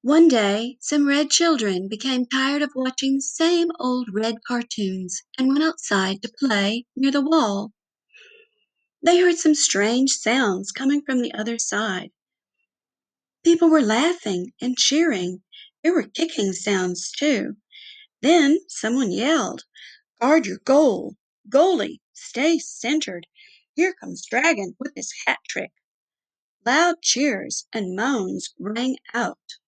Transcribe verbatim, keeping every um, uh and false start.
One day, some red children became tired of watching the same old red cartoons and went outside to play near the wall. They heard some strange sounds coming from the other side. People were laughing and cheering. There were kicking sounds, too. Then someone yelled, "Guard your goal! Goalie, stay centered! Here comes Dragon with his hat trick!" Loud cheers and moans rang out.